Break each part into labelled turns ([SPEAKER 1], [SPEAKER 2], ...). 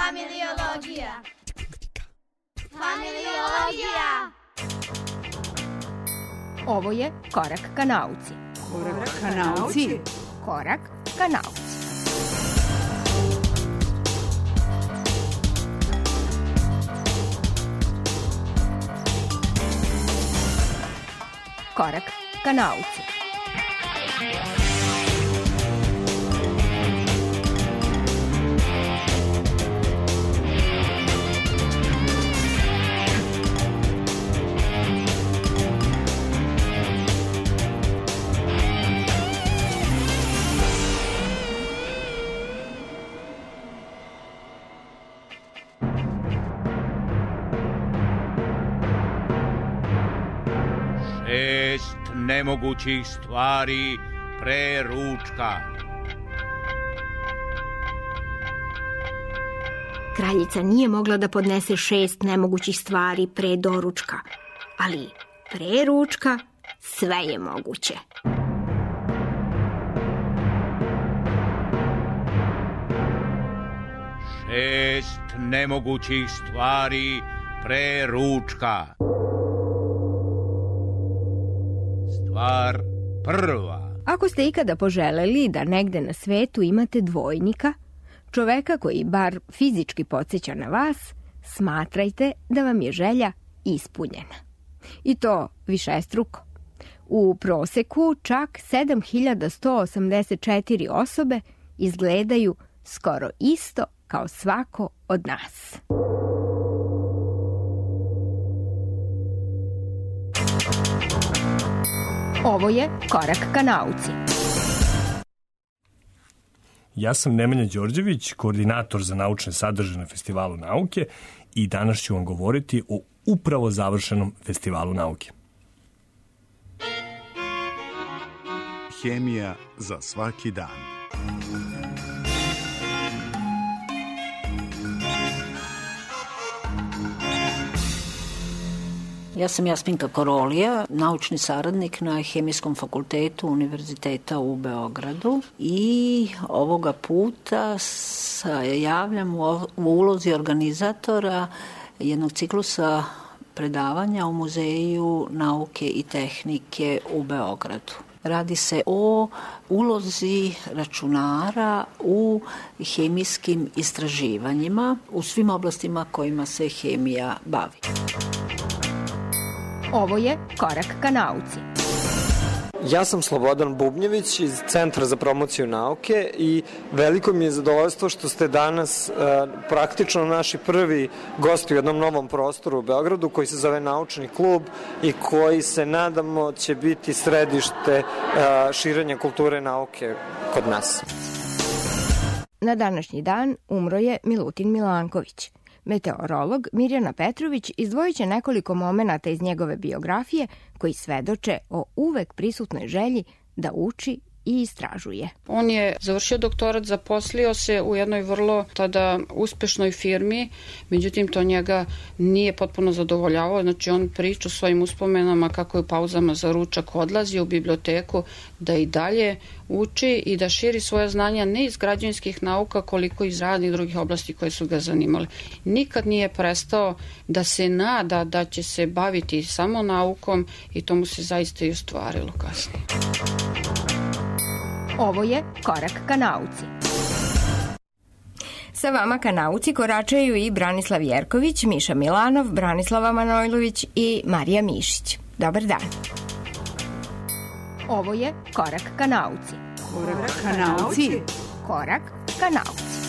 [SPEAKER 1] Familiologija. Familiologija.
[SPEAKER 2] Ovo je Korak ka nauci.
[SPEAKER 3] Korak ka nauci.
[SPEAKER 2] Korak ka nauci. Korak ka nauci.
[SPEAKER 4] Nemogućih stvari pre ručka.
[SPEAKER 2] Kraljica nije mogla da podnese 6 nemogućih stvari pre doručka, ali pre ručka sve je moguće.
[SPEAKER 4] Šest nemogućih stvari pre ručka. Stvar prva.
[SPEAKER 2] Ako ste ikada poželeli da negde na svetu imate dvojnika, čoveka koji bar fizički podsjeća na vas, smatrajte da vam je želja ispunjena. I to višestruko. U proseku čak 7184 osobe izgledaju skoro isto kao svako od nas. Ovo je Korak ka nauci.
[SPEAKER 5] Ja sam Nemanja Đorđević, koordinator za naučne sadržaje na Festivalu nauke i danas ću vam govoriti o upravo završenom Festivalu nauke.
[SPEAKER 6] Hemija za svaki dan.
[SPEAKER 7] Ja sam Jasminka Korolija, naučni saradnik na Hemijskom fakultetu Univerziteta u Beogradu i ovoga puta se javljam u ulozi organizatora jednog ciklusa predavanja u Muzeju nauke i tehnike u Beogradu. Radi se o ulozi računara u hemijskim istraživanjima u svim oblastima kojima se hemija bavi.
[SPEAKER 2] Ovo je Korak ka nauci.
[SPEAKER 8] Ja sam Slobodan Bubnjević iz Centra za promociju nauke i veliko mi je zadovoljstvo što ste danas praktično naši prvi gosti u jednom novom prostoru u Beogradu koji se zove Naučni klub i koji se nadamo će biti središte širenja kulture nauke kod nas.
[SPEAKER 2] Na današnji dan umro je Milutin Milanković. Meteorolog Mirjana Petrović izdvojit će nekoliko momenata iz njegove biografije koji svedoče o uvek prisutnoj želji da uči i istražuje.
[SPEAKER 9] On je završio doktorat, zaposlio se u jednoj vrlo tada uspešnoj firmi, međutim to njega nije potpuno zadovoljavao, znači on priča o svojim uspomenama kako je u pauzama za ručak odlazi u biblioteku da i dalje uči i da širi svoje znanja ne iz građevinskih nauka koliko iz raznih drugih oblasti koje su ga zanimale. Nikad nije prestao da se nada da će se baviti samo naukom i to mu se zaista i ostvarilo kasnije.
[SPEAKER 2] Ovo je Korak ka nauci. Sa vama ka nauci koračaju i Branislav Jerković, Miša Milanov, Branislava Manojlović i Marija Mišić. Dobar dan. Ovo je Korak ka nauci.
[SPEAKER 3] Korak ka nauci.
[SPEAKER 2] Korak ka nauci.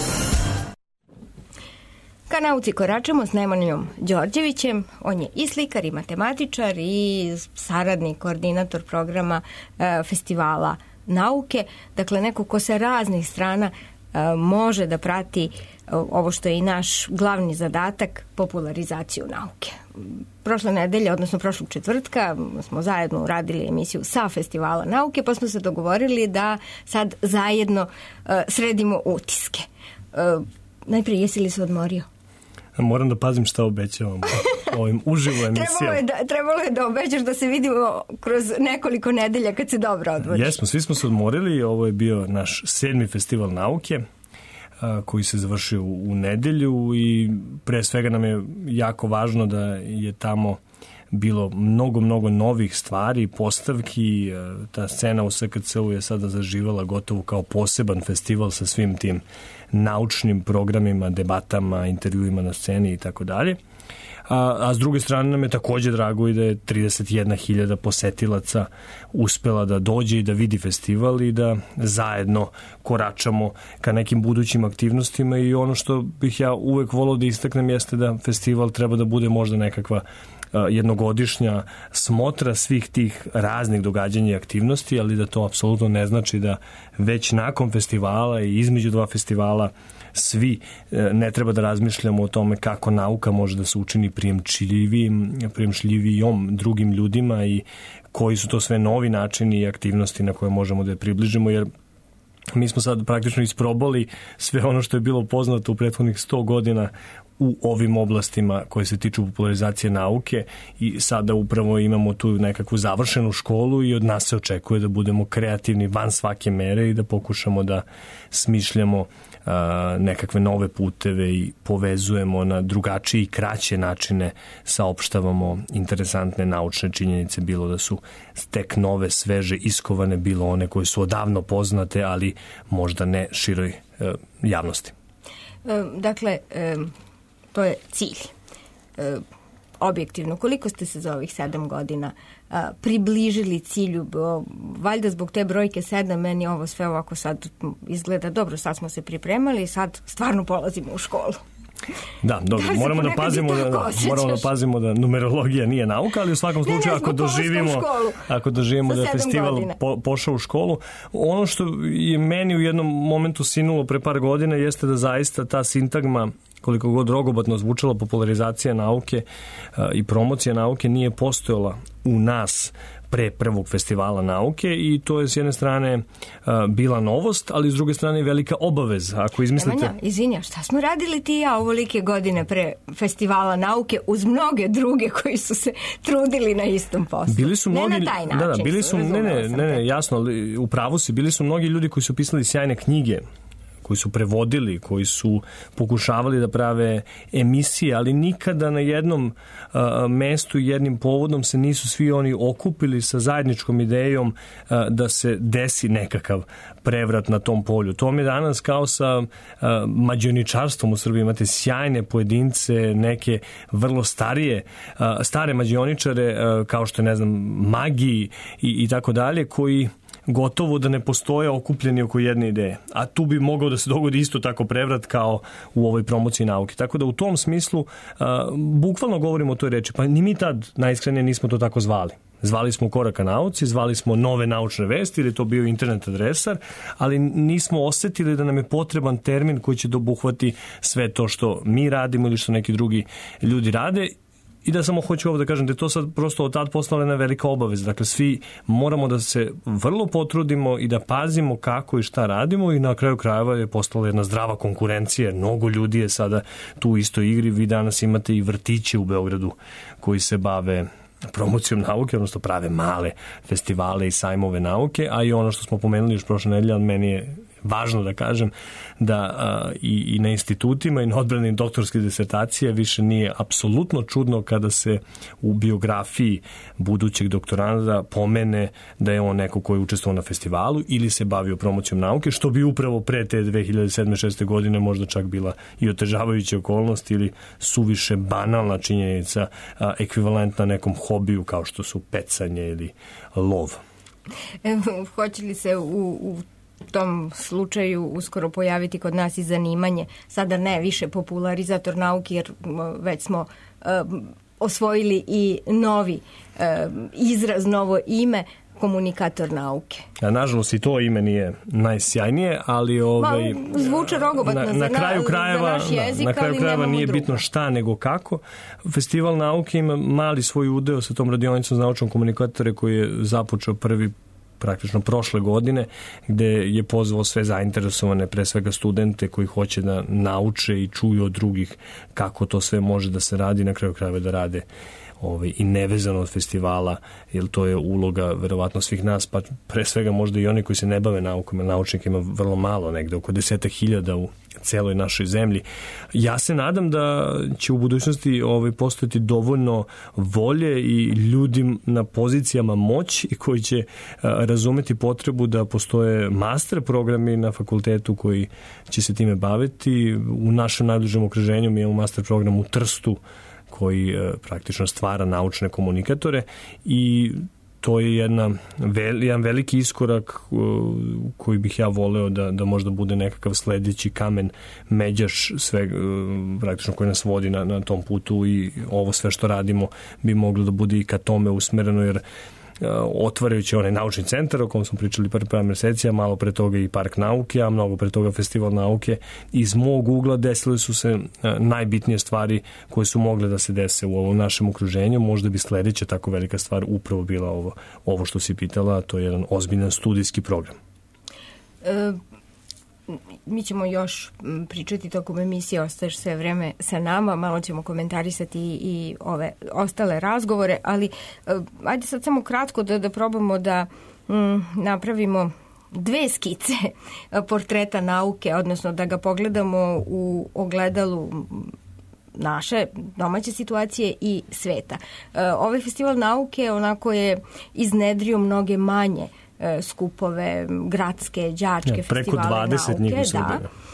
[SPEAKER 2] Ka nauci koračamo s Nemanjom Đorđevićem. On je i slikar i matematičar i saradnik, koordinator programa Festivala nauke. Dakle, neko ko sa raznih strana može da prati ovo što je i naš glavni zadatak, popularizaciju nauke. Prošle nedelje, odnosno prošlog četvrtka, smo zajedno uradili emisiju sa Festivala nauke, pa smo se dogovorili da sad zajedno sredimo utiske. Najprije, jesi li se odmorio?
[SPEAKER 5] Moram da pazim šta obećavam ovim uživo emisijom.
[SPEAKER 2] Trebalo je da obećaš da se vidimo kroz nekoliko nedelja kad se dobro odmoriš.
[SPEAKER 5] Jesmo, svi smo se odmorili i ovo je bio naš 7. Festival nauke. koji se završio u nedelju i pre svega nam je jako važno da je tamo bilo mnogo novih stvari, postavki. Ta scena u SKC-u je sada zaživala gotovo kao poseban festival sa svim tim naučnim programima, debatama, intervjuima na sceni i tako dalje. A s druge strane nam je takođe drago i da je 31.000 posetilaca uspela da dođe i da vidi festival i da zajedno koračamo ka nekim budućim aktivnostima i ono što bih ja uvek volao da istaknem jeste da festival treba da bude možda nekakva jednogodišnja smotra svih tih raznih događanja i aktivnosti, ali da to apsolutno ne znači da već nakon festivala i između dva festivala svi ne treba da razmišljamo o tome kako nauka može da se učini prijemčljivijom drugim ljudima i koji su to sve novi načini i aktivnosti na koje možemo da je približimo, jer mi smo sad praktično isprobali sve ono što je bilo poznato u prethodnih 100 godina u ovim oblastima koje se tiču popularizacije nauke i sada upravo imamo tu nekakvu završenu školu i od nas se očekuje da budemo kreativni van svake mere i da pokušamo da smišljamo nekakve nove puteve i povezujemo na drugačije i kraće načine, saopštavamo interesantne naučne činjenice, bilo da su tek nove, sveže, iskovane, bilo one koje su odavno poznate, ali možda ne široj javnosti.
[SPEAKER 2] Dakle, to je cilj. Objektivno, koliko ste se za ovih 7 godina približili cilju? Valjda zbog te brojke 7 meni ovo sve ovako sad izgleda dobro, sad smo se pripremali i sad stvarno polazimo u školu.
[SPEAKER 5] Da, dobro, moramo da pazimo da numerologija nije nauka, ali u svakom slučaju ako doživimo da je festival pošao u školu, ono što je meni u jednom momentu sinulo pre par godina jeste da zaista ta sintagma, koliko god rogobatno zvučala popularizacija nauke i promocija nauke, nije postojala u nas pre prvog festivala nauke i to je s jedne strane bila novost, ali s druge strane velika obaveza. Ako izmislite...
[SPEAKER 2] Izvinja, šta smo radili ti i ja ovolike godine pre festivala nauke uz mnoge druge koji su se trudili na istom poslu?
[SPEAKER 5] Bili su mnogi,
[SPEAKER 2] ne na taj način.
[SPEAKER 5] Bili su, ne, jasno, ali u pravu si, bili su mnogi ljudi koji su pisali sjajne knjige, koji su prevodili, koji su pokušavali da prave emisije, ali nikada na jednom mestu i jednim povodom se nisu svi oni okupili sa zajedničkom idejom da se desi nekakav prevrat na tom polju. To mi je danas kao sa mađioničarstvom u Srbiji. Imate sjajne pojedince, neke vrlo stare mađioničare, kao što je, ne znam, magiji i tako dalje, koji gotovo da ne postoje okupljeni oko jedne ideje. A tu bi mogao da se dogodi isto tako prevrat kao u ovoj promociji nauke. Tako da u tom smislu bukvalno govorimo o toj reči. Pa ni mi tad najiskrenije nismo to tako zvali. Zvali smo Korak ka nauci, zvali smo Nove naučne vesti ili to bio internet adresar, ali nismo osetili da nam je potreban termin koji će dobuhvati sve to što mi radimo ili što neki drugi ljudi rade. I da samo hoću ovo da kažem da je to sad prosto od tad postala jedna velika obaveza. Dakle, svi moramo da se vrlo potrudimo i da pazimo kako i šta radimo i na kraju krajeva je postala jedna zdrava konkurencija. Mnogo ljudi je sada tu u istoj igri. Vi danas imate i vrtiće u Beogradu koji se bave promocijom nauke, odnosno prave male festivale i sajmove nauke, a i ono što smo pomenuli još prošle nedelje, meni je važno da kažem da i na institutima i na odbrani doktorske disertacije više nije apsolutno čudno kada se u biografiji budućeg doktoranda pomene da je on neko koji je učestvovao na festivalu ili se bavio promocijom nauke, što bi upravo pre te 2007-2006 godine možda čak bila i otežavajuća okolnost ili suviše banalna činjenica ekvivalentna nekom hobiju kao što su pecanje ili lov.
[SPEAKER 2] Hoće li se u tom slučaju uskoro pojaviti kod nas i zanimanje, sada ne više popularizator nauke, jer već smo osvojili i novi izraz, novo ime, komunikator nauke.
[SPEAKER 5] Nažalost i to ime nije najsjajnije, ali
[SPEAKER 2] zvuče rogobatno za naš jezik,
[SPEAKER 5] na kraju krajeva nije
[SPEAKER 2] drugo.
[SPEAKER 5] Bitno šta nego kako. Festival nauke ima mali svoj udeo sa tom radionicom za naučnom komunikatore koji je započeo prvi praktično prošle godine, gde je pozvao sve zainteresovane, pre svega studente koji hoće da nauče i čuju od drugih kako to sve može da se radi, na kraju krajeva da rade i nevezano od festivala, jer to je uloga verovatno svih nas, pa pre svega možda i oni koji se ne bave naukom, jer naučnika ima vrlo malo, negde oko 10.000 u celoj našoj zemlji. Ja se nadam da će u budućnosti postojati dovoljno volje i ljudi na pozicijama moći koji će razumeti potrebu da postoje master programi na fakultetu koji će se time baviti. U našem najbližem okruženju mi imamo master program u Trstu koji praktično stvara naučne komunikatore i to je jedan veliki iskorak koji bih ja voleo da možda bude nekakav sledeći kamen međaš sve praktično koji nas vodi na tom putu i ovo sve što radimo bi moglo da bude i ka tome usmereno, jer otvarajući onaj naučni centar o kom smo pričali par meseci, a malo pre toga i park nauke, a mnogo pre toga festival nauke, iz mog ugla desile su se najbitnije stvari koje su mogle da se dese u ovom našem okruženju. Možda bi sledeća tako velika stvar upravo bila ovo što si pitala, a to je jedan ozbiljan studijski program.
[SPEAKER 2] Mi ćemo još pričati tokom emisije, ostaješ sve vreme sa nama, malo ćemo komentarisati i ove ostale razgovore, ali ajde sad samo kratko da probamo da napravimo 2 skice portreta nauke, odnosno da ga pogledamo u ogledalu naše domaće situacije i sveta. Ovaj festival nauke onako je iznedrio mnoge manje skupove, gradske, đačke, festivale nauke.
[SPEAKER 5] Preko 20 njih su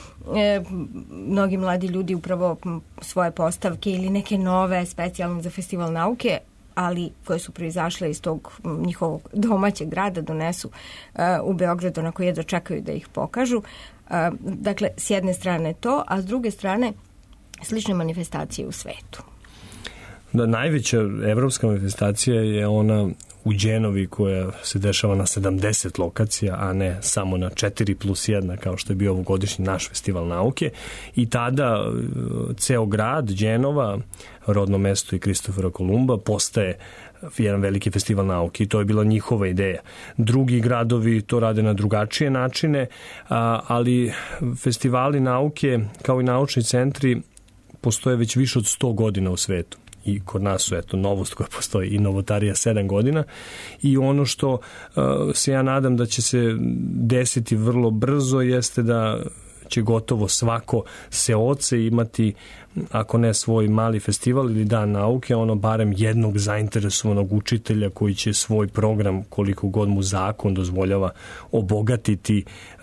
[SPEAKER 2] mnogi mladi ljudi upravo svoje postavke ili neke nove specijalne za festival nauke, ali koje su proizašle iz tog njihovog domaćeg grada, donesu u Beogradu na koje dočekaju da ih pokažu. Dakle, s jedne strane to, a s druge strane slične manifestacije u svetu.
[SPEAKER 5] Da, najveća evropska manifestacija je ona u Đenovi koja se dešava na 70 lokacija, a ne samo na 4+1 kao što je bio ovogodišnji naš festival nauke, i tada ceo grad Đenova, rodno mesto i Kristofera Kolumba, postaje jedan veliki festival nauke i to je bila njihova ideja. Drugi gradovi to rade na drugačije načine, ali festivali nauke kao i naučni centri postoje već više od 100 godina u svetu. I kod nas su, novost koja postoji i novotarija 7 godina i ono što se ja nadam da će se desiti vrlo brzo jeste da će gotovo svako seoce imati, ako ne svoj mali festival ili dan nauke, barem jednog zainteresovanog učitelja koji će svoj program, koliko god mu zakon dozvoljava, obogatiti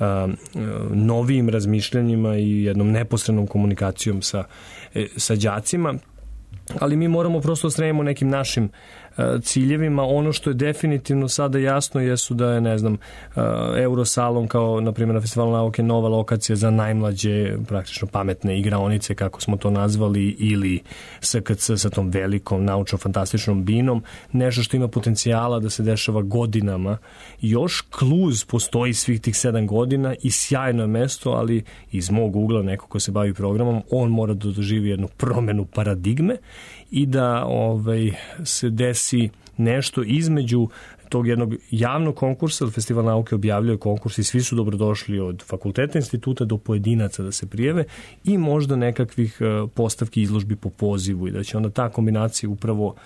[SPEAKER 5] novijim razmišljanjima i jednom neposrednom komunikacijom sa đacima. Ali mi moramo prosto stremimo nekim našim ciljevima. Ono što je definitivno sada jasno jesu da je, Eurosalon kao, na primjer, na festivalu nauke nova lokacija za najmlađe, praktično pametne igraonice, kako smo to nazvali, ili SKC sa tom velikom naučno-fantastičnom binom, nešto što ima potencijala da se dešava godinama. Još Kluz postoji svih tih 7 godina i sjajno mesto, ali iz mog ugla, neko ko se bavi programom, on mora da doživi jednu promenu paradigme i da se desi nešto između tog jednog javnog konkursa. Festival nauke objavljuje konkurs i svi su dobrodošli od fakulteta, instituta do pojedinaca da se prijave i možda nekakvih postavki izložbi po pozivu i da će onda ta kombinacija upravo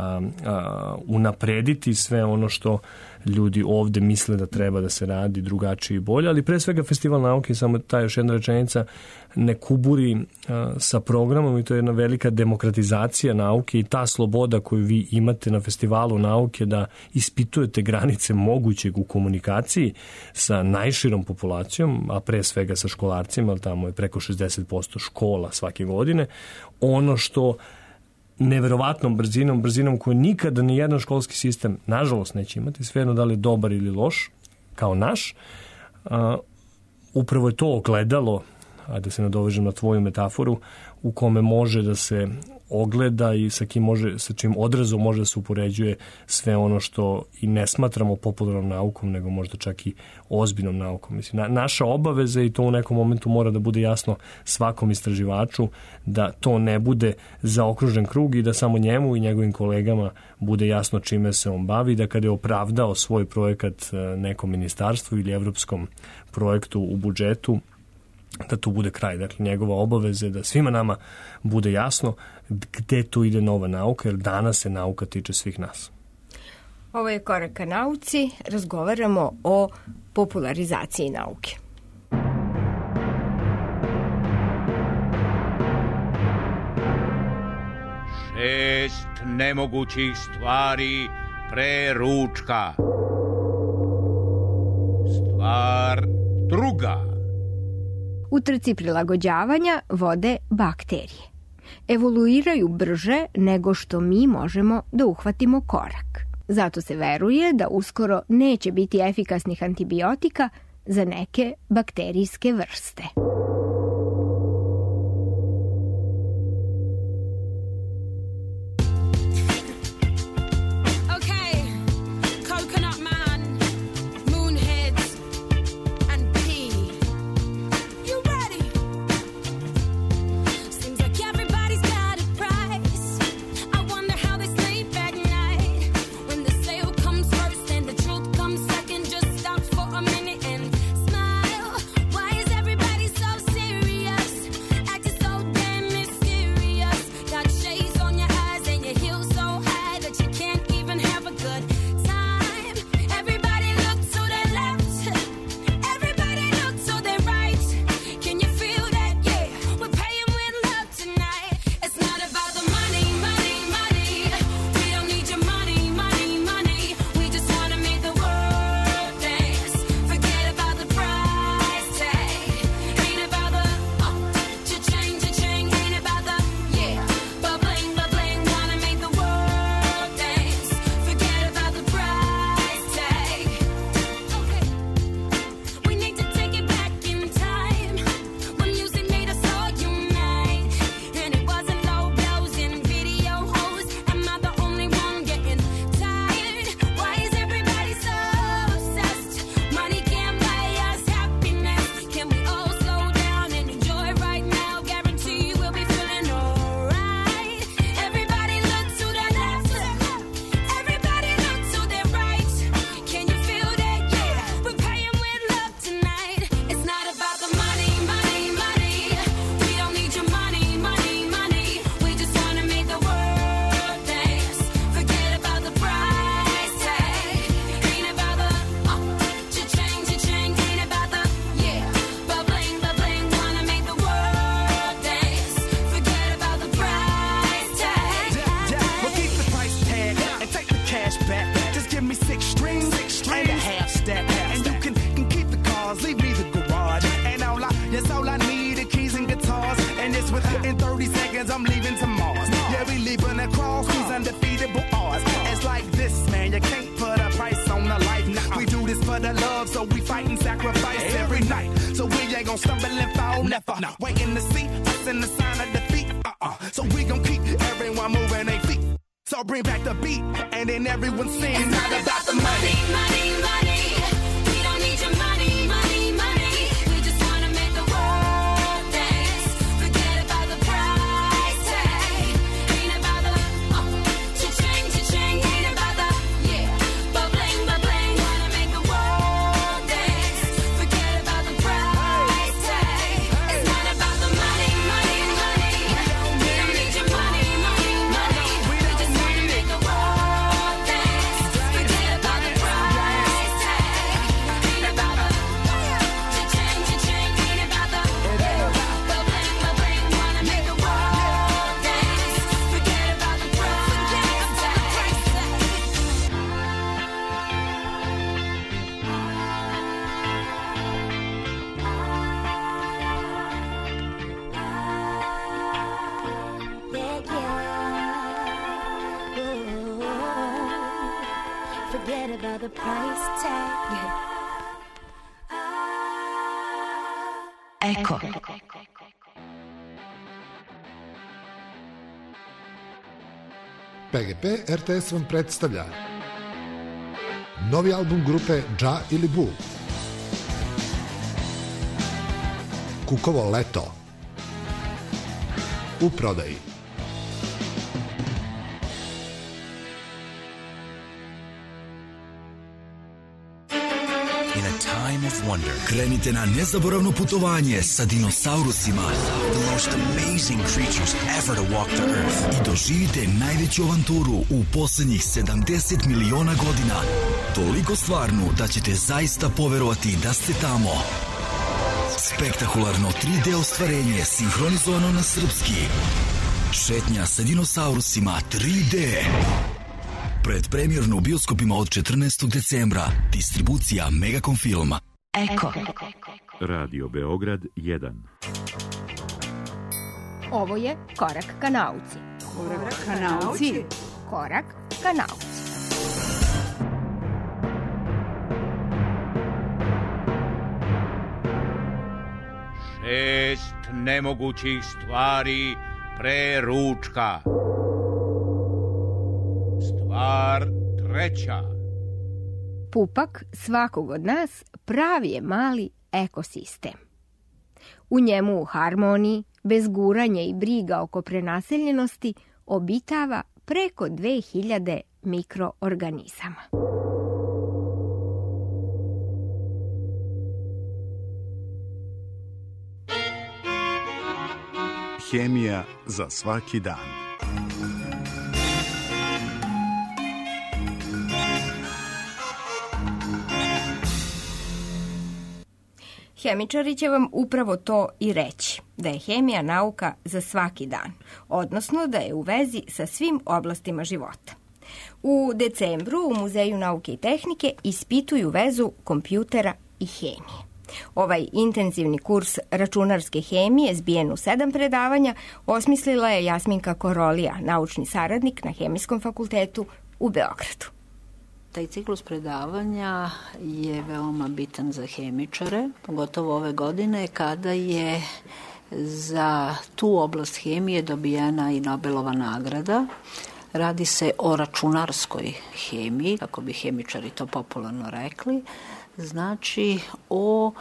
[SPEAKER 5] unaprediti sve ono što ljudi ovde misle da treba da se radi drugačije i bolje, ali pre svega festival nauke, samo ta još jedna rečenica, ne kuburi sa programom i to je jedna velika demokratizacija nauke i ta sloboda koju vi imate na festivalu nauke da ispitujete granice mogućeg u komunikaciji sa najširom populacijom, a pre svega sa školarcima, ali tamo je preko 60% škola svake godine, ono što neverovatnom brzinom koju nikada ni jedan školski sistem nažalost neće imati, svejedno da li je dobar ili loš kao naš, upravo je to ogledalo, a da se nadovežem na tvoju metaforu, u kome može da se ogleda i sa čim odrazom može da se upoređuje sve ono što i ne smatramo popularnom naukom, nego možda čak i ozbiljnom naukom. Mislim, naša obaveza, i to u nekom momentu mora da bude jasno svakom istraživaču, da to ne bude zaokružen krug i da samo njemu i njegovim kolegama bude jasno čime se on bavi, da kada je opravdao svoj projekat nekom ministarstvu ili evropskom projektu u budžetu, da tu bude kraj. Dakle, njegova obaveza je da svima nama bude jasno gde tu ide nova nauka, jer danas se nauka tiče svih nas.
[SPEAKER 2] Ovo je Korak ka nauci. Razgovaramo o popularizaciji nauke.
[SPEAKER 4] Šest nemogućih stvari pre ručka. Stvar druga.
[SPEAKER 2] U trci prilagođavanja vode bakterije. Evoluiraju brže nego što mi možemo da uhvatimo korak. Zato se veruje da uskoro neće biti efikasnih antibiotika za neke bakterijske vrste.
[SPEAKER 1] the price tag. Ecco.
[SPEAKER 10] PGP RTS vam predstavlja novi album grupe Dža ili Bu. Kukovo leto. U prodaji.
[SPEAKER 11] In a time time of wonder. Krenite na nezaboravno putovanje sa dinosaurusima. The most amazing creatures ever to walk the earth. I doživite najveću avanturu u poslednjih 70 miliona godina. Toliko stvarnu da ćete zaista poverovati da ste tamo. Spektakularno 3D ostvarenje sinhronizovano na srpski. Šetnja sa dinosaurusima 3D. Predpremjerno u bioskopima od 14. decembra. Distribucija Megacom Filma.
[SPEAKER 1] Eko.
[SPEAKER 12] Radio Beograd 1.
[SPEAKER 2] Ovo je Korak ka nauci.
[SPEAKER 3] Korak ka nauci.
[SPEAKER 2] Korak ka nauci.
[SPEAKER 4] Šest nemogućih stvari pre ručka. Stvar treća.
[SPEAKER 2] Pupak svakog od nas pravi je mali ekosistem. U njemu u harmoniji, bez guranja i briga oko prenaseljenosti, obitava preko 2000 mikroorganizama.
[SPEAKER 6] Hemija za svaki dan.
[SPEAKER 2] Hemičari će vam upravo to i reći, da je hemija nauka za svaki dan, odnosno da je u vezi sa svim oblastima života. U decembru u Muzeju nauke i tehnike ispituju vezu kompjutera i hemije. Ovaj intenzivni kurs računarske hemije, zbijen u 7 predavanja, osmislila je Jasminka Korolija, naučni saradnik na Hemijskom fakultetu u Beogradu.
[SPEAKER 7] Taj ciklus predavanja je veoma bitan za hemičare, pogotovo ove godine kada je za tu oblast hemije dobijena i Nobelova nagrada. Radi se o računarskoj hemiji, kako bi hemičari to popularno rekli, znači o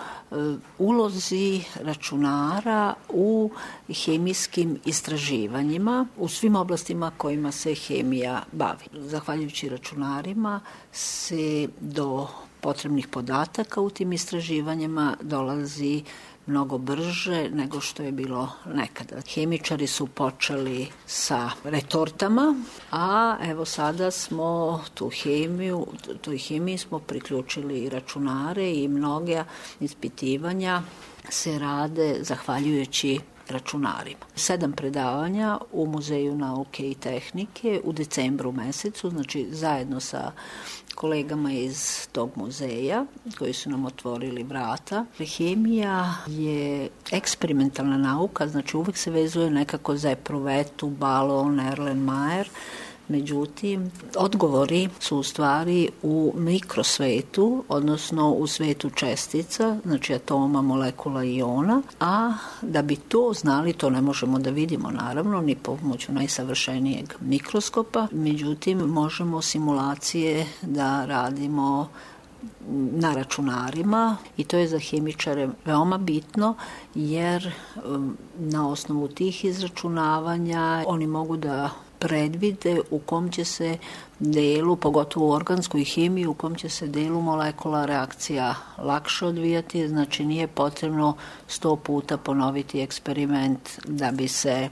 [SPEAKER 7] ulozi računara u hemijskim istraživanjima u svim oblastima kojima se hemija bavi. Zahvaljujući računarima se do potrebnih podataka u tim istraživanjima dolazi mnogo brže nego što je bilo nekada. Hemičari su počeli sa retortama, a evo sada smo toj hemiji smo priključili i računare i mnoge ispitivanja se rade zahvaljujući računarima. 7 predavanja u Muzeju nauke i tehnike u decembru mesecu, znači zajedno sa kolegama iz tog muzeja koji su nam otvorili vrata. Hemija je eksperimentalna nauka, znači uvek se vezuje nekako za epruvetu, balon, Erlenmeyer. Međutim, odgovori su u stvari u mikrosvetu, odnosno u svetu čestica, znači atoma, molekula i iona, a da bi to znali, to ne možemo da vidimo naravno, ni pomoću najsavršenijeg mikroskopa, međutim možemo simulacije da radimo na računarima i to je za hemičare veoma bitno jer na osnovu tih izračunavanja oni mogu da predvide u kom će se delu, pogotovo u organskoj hemiji, u kom će se delu molekula reakcija lakše odvijati, znači nije potrebno 100 puta ponoviti eksperiment da bi se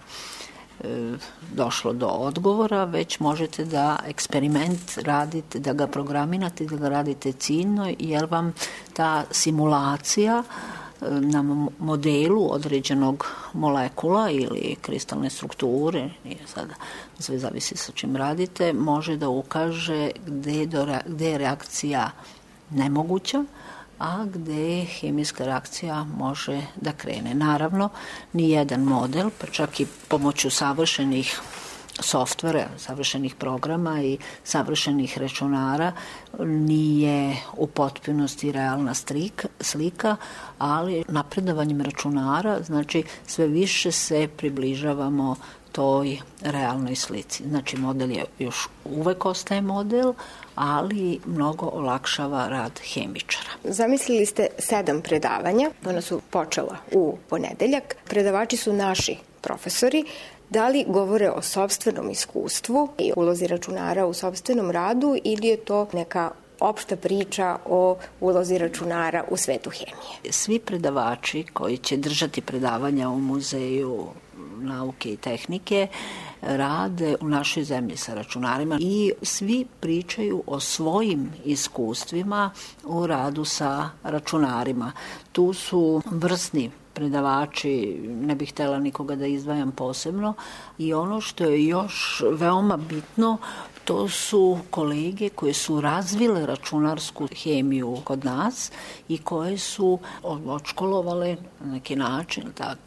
[SPEAKER 7] došlo do odgovora, već možete da eksperiment radite, da ga programirate, da ga radite ciljno, jer vam ta simulacija na modelu određenog molekula ili kristalne strukture, nije sada, sve zavisi sa čim radite, može da ukaže gde je reakcija nemoguća, a gde hemijska reakcija može da krene. Naravno, nijedan model, pa čak i pomoću savršenih softvera, savršenih programa i savršenih računara nije u potpunosti realna slika, ali napredovanjem računara, znači sve više se približavamo toj realnoj slici. Znači model je još uvek ostaje model, ali mnogo olakšava rad hemičara.
[SPEAKER 2] Zamislili ste 7 predavanja, ona su počela u ponedeljak. Predavači su naši profesori. Da li govore o sopstvenom iskustvu i ulozi računara u sopstvenom radu ili je to neka opšta priča o ulozi računara u svetu hemije.
[SPEAKER 7] Svi predavači koji će držati predavanja u Muzeju nauke i tehnike rade u našoj zemlji sa računarima i svi pričaju o svojim iskustvima u radu sa računarima. Tu su vrsni predavači, ne bih htela nikoga da izdvajam posebno, i ono što je još veoma bitno, to su kolege koje su razvile računarsku hemiju kod nas i koje su odškolovale na neki način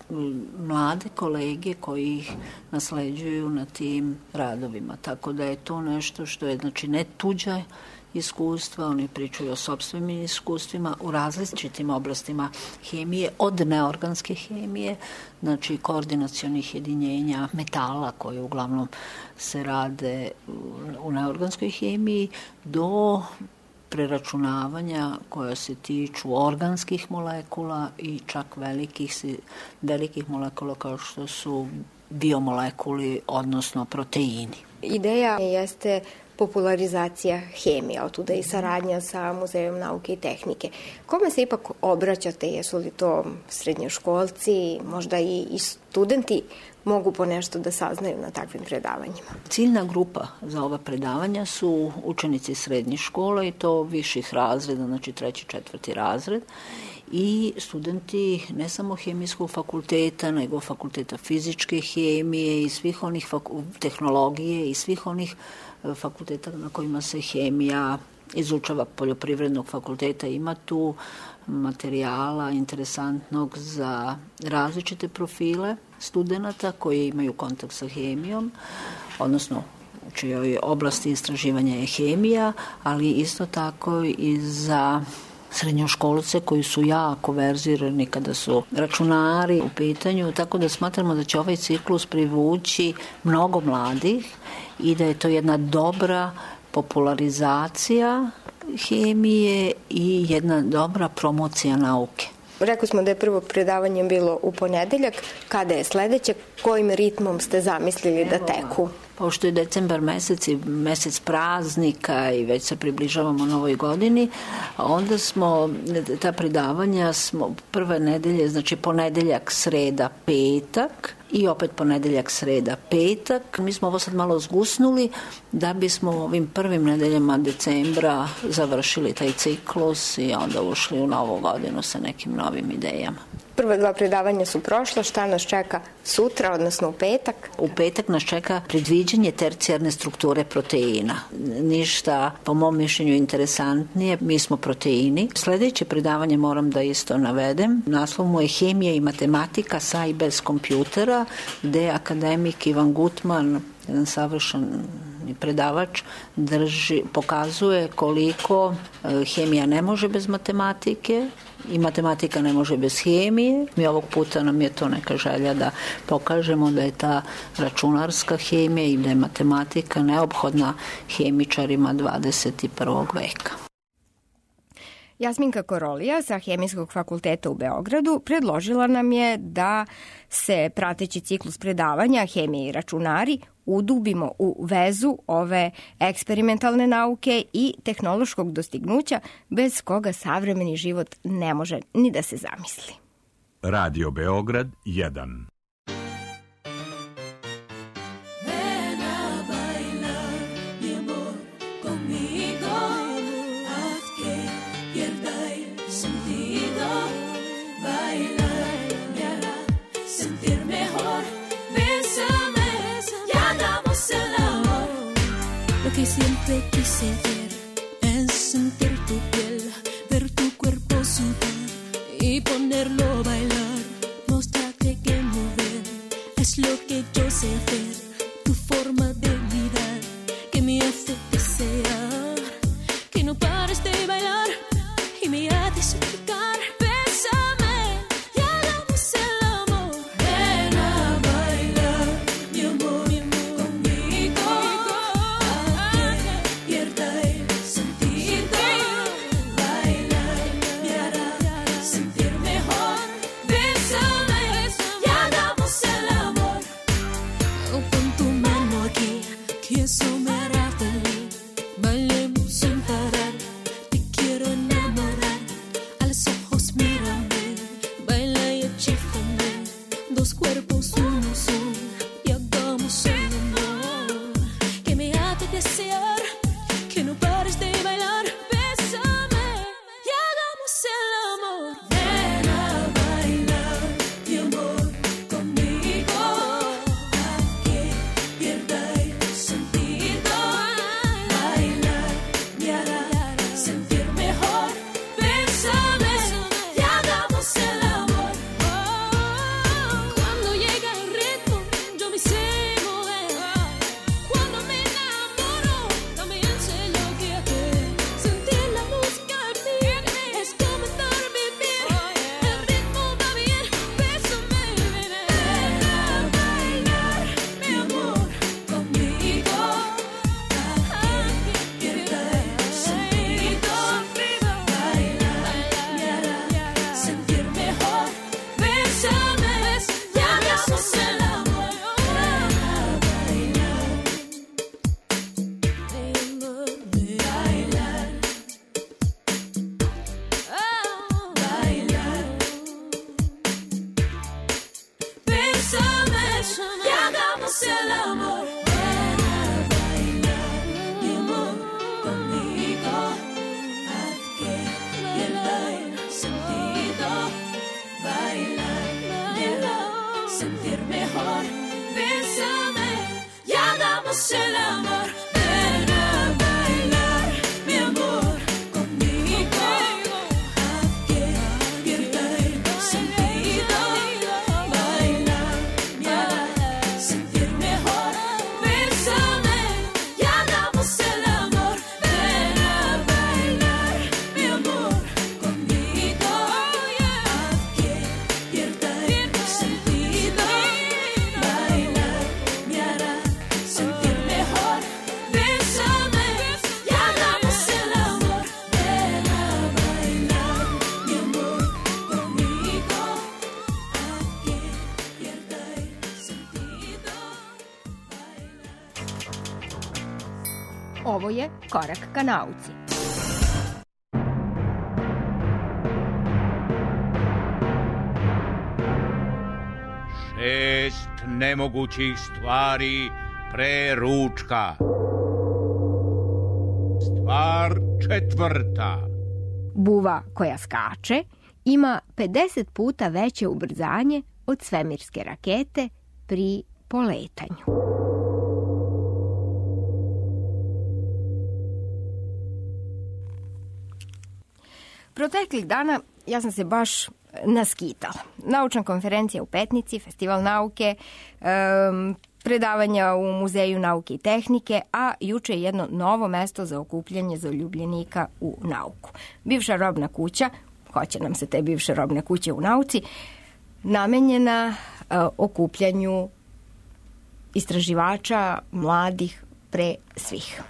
[SPEAKER 7] mlade kolege koji ih nasleđuju na tim radovima. Tako da je to nešto što je, znači, ne tuđa iskustva, oni pričaju o sopstvenim iskustvima u različitim oblastima hemije, od neorganske hemije, znači koordinacionih jedinjenja metala koje uglavnom se rade u neorganskoj hemiji, do preračunavanja koja se tiču organskih molekula i čak velikih molekula kao što su biomolekuli, odnosno proteini.
[SPEAKER 2] Ideja jeste popularizacija hemije, otuda i saradnja sa Muzejom nauke i tehnike. Kome se ipak obraćate? Jesu li to srednjoškolci, možda i studenti mogu ponešto da saznaju na takvim predavanjima?
[SPEAKER 7] Ciljna grupa za ova predavanja su učenici srednjih škola i to viših razreda, znači 3. i 4. razred, i studenti ne samo hemijskog fakulteta, nego fakulteta fizičke hemije i svih onih tehnologije i svih onih fakulteta na kojima se hemija izučava, poljoprivrednog fakulteta. Ima tu materijala interesantnog za različite profile studenata koji imaju kontakt sa hemijom, odnosno u čijoj oblasti istraživanja je hemija, ali isto tako i za srednjoškolce koji su jako verzirani kada su računari u pitanju, tako da smatramo da će ovaj ciklus privući mnogo mladih i da je to jedna dobra popularizacija hemije i jedna dobra promocija nauke.
[SPEAKER 2] Rekli smo da je prvo predavanje bilo u ponedeljak. Kada je sledeće? Kojim ritmom ste zamislili da teku?
[SPEAKER 7] Pošto je decembar mesec i mesec praznika i već se približavamo novoj godini, onda smo ta predavanja prve nedelje, znači ponedeljak, sreda, petak i opet ponedeljak, sreda, petak. Mi smo ovo sad malo zgusnuli da bismo ovim prvim nedeljama decembra završili taj ciklus i onda ušli u novu godinu sa nekim novim idejama.
[SPEAKER 2] Prva 2 predavanja su prošla, šta nas čeka sutra, odnosno u petak?
[SPEAKER 7] U petak nas čeka predviđanje tercijarne strukture proteina. Ništa, po mom mišljenju, interesantnije. Mi smo proteini. Sledeće predavanje moram da isto navedem. Naslov mu je Hemija i matematika sa i bez kompjutera, gde akademik Ivan Gutman, jedan savršen predavač, pokazuje koliko hemija ne može bez matematike i matematika ne može bez hemije. Mi ovog puta nam je to neka želja da pokažemo da je ta računarska hemija i da je matematika neophodna hemičarima 21. veka.
[SPEAKER 2] Jasminka Korolija sa Hemijskog fakulteta u Beogradu predložila nam je da se prateći ciklus predavanja Hemije i računari udubimo u vezu ove eksperimentalne nauke i tehnološkog dostignuća bez koga savremeni život ne može ni da se zamisli.
[SPEAKER 12] Radio Beograd 1.
[SPEAKER 1] Lo que siempre quise ver es sentir tu piel, ver tu cuerpo sudar y ponerlo a bailar. Mostrarte que mover es lo que yo sé hacer. Tu forma de mirar que me hace desear que no pares de bailar y me haces suplicar. Bésame y hagamos el amor. Ven a bailar, mi amor. nuestros cuerpos uno son y hagamos el amor que me hace desear que no pares de bailar. Bésame y hagamos el amor. Ven a bailar, mi amor, conmigo, a que pierda el sentido. Bailar me hará sentir mejor. Bésame y hagamos el amor. Cuando llega el ritmo, yo me sé mover. Cuando me enamoro, también sé lo que hacer. Sentir la música en mí es comenzar a vivir. El ritmo va bien, bésame, ven a bailar, mi amor, conmigo, a que pierda el sentido. Bailar me hará sentir mejor. Bésame y hagamos el amor. Bailar, bésame y hagamos el amor. Bailar, mi amor, conmigo, haz que pierda el sentido. Bailar me hará sentir mejor. Bésame y hagamos el amor. Ven a bailar, mi amor, conmigo, haz que pierda el sentido. Bailar me hará sentir mejor. Bésame y hagamos el amor. Ven a bailar, mi amor, conmigo, haz que pierda el sentido. Bailar me hará sentir mejor. Bésame y hagamos el amor. Ven a bailar, mi amor, conmigo, haz que pierda el sentido.
[SPEAKER 2] Ovo je Korak ka nauci.
[SPEAKER 4] Šest nemogućih stvari pre ručka. Stvar četvrta.
[SPEAKER 2] Buva koja skače ima 50 puta veće ubrzanje od svemirske rakete pri poletanju. Proteklih dana ja sam se baš naskitala. Naučna konferencija u Petnici, festival nauke, predavanja u Muzeju nauke i tehnike, a juče je jedno novo mesto za okupljanje zaljubljenika u nauku. Bivša robna kuća, hoće nam se te bivše robne kuće u nauci, namenjena okupljanju istraživača mladih pre svih.